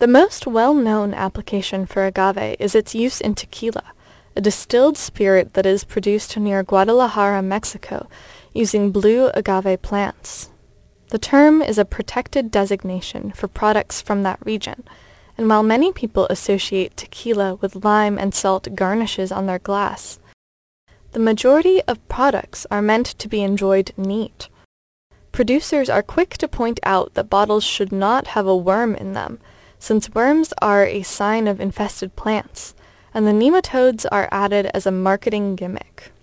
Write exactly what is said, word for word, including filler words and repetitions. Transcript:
The most well-known application for agave is its use in tequila, a distilled spirit that is produced near Guadalajara, Mexico, using blue agave plants. The term is a protected designation for products from that region, and while many people associate tequila with lime and salt garnishes on their glass, the majority of products are meant to be enjoyed neat. Producers are quick to point out that bottles should not have a worm in them, since worms are a sign of infested plants, and the nematodes are added as a marketing gimmick.